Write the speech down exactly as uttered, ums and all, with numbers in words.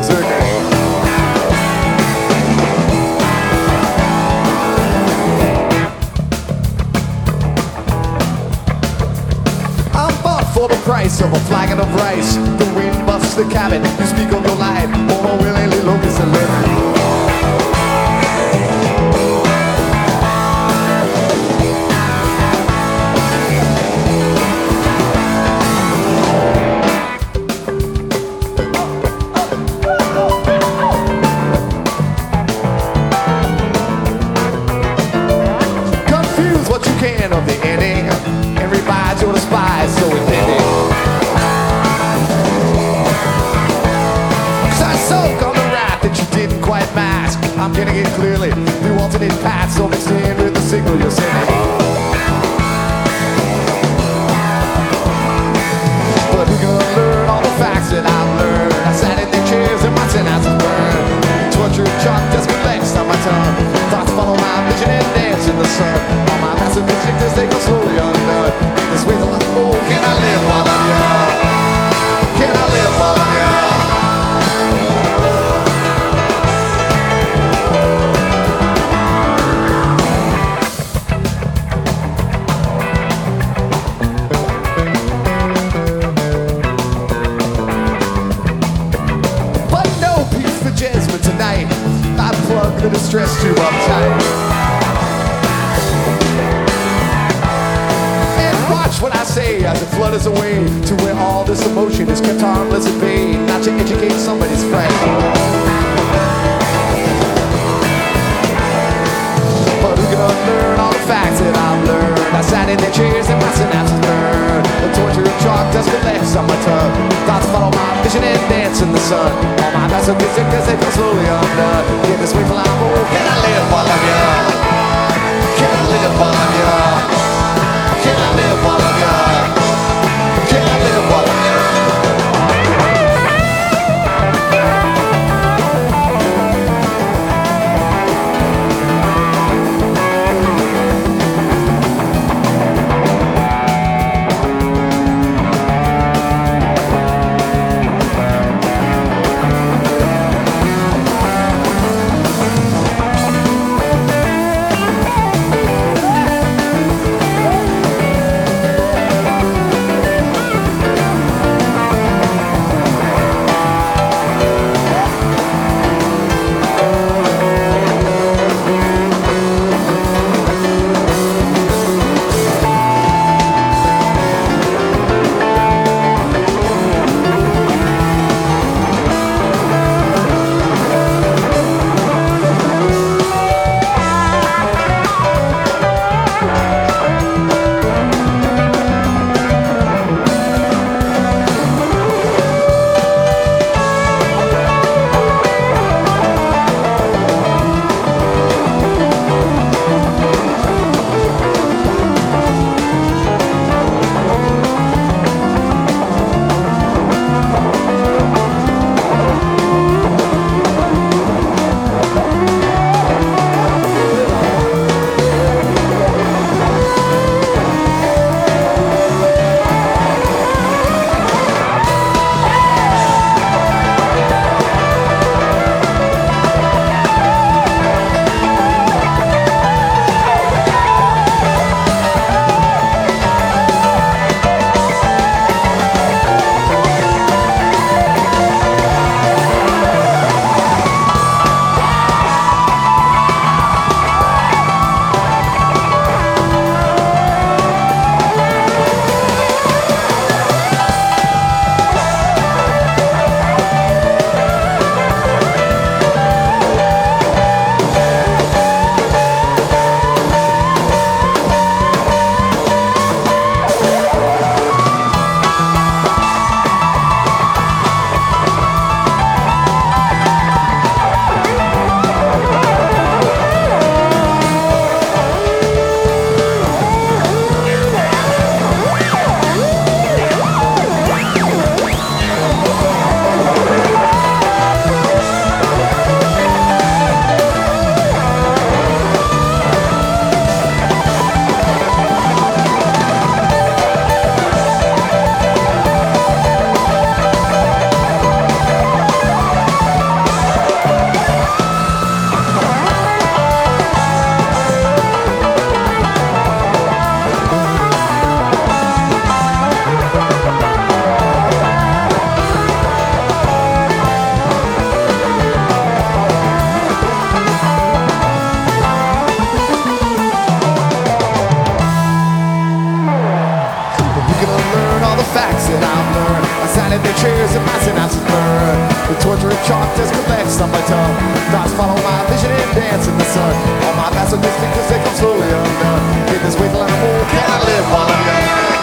For the price of a flagon of rice, the wind buffs the cabin. You speak of your life, or willingly locust and live. Confuse what you can of the ending, and revise your despise so it I'm getting it clearly through alternate paths, so mixed in with the signal you're sending. But who can learn all the facts that I've learned? I sat in the chairs and my synapses burned. Tortured chalk just collects on my tongue. Thoughts follow my vision and dance in the sun. All my massive objectives, they go slowly undone. This way the life, oh, can I live while I'm young? Can I live while I'm young? The distress tube uptight, and watch what I say as it flutters away to where all this emotion is kept harmless at bay, not to educate somebody's friend. But who can unlearn all the facts that I've learned? I sat in the chairs and my synapses burned. The torture of chalk dust collects on my tongue. Thoughts follow my vision and dance in the sun. All my massive music as they feel slowly undone. Get this way till I'm old. Can I live while I'm young? Can I live while I'm young? Can I live while I'm young? Can I live while I'm young? in their chairs and my synapses burn. The torture of chalk just collects on my tongue. Thoughts follow my vision and dance in the sun. All my past are distant cause they come slowly undone. In this wasteland of war, can I live while I'm young?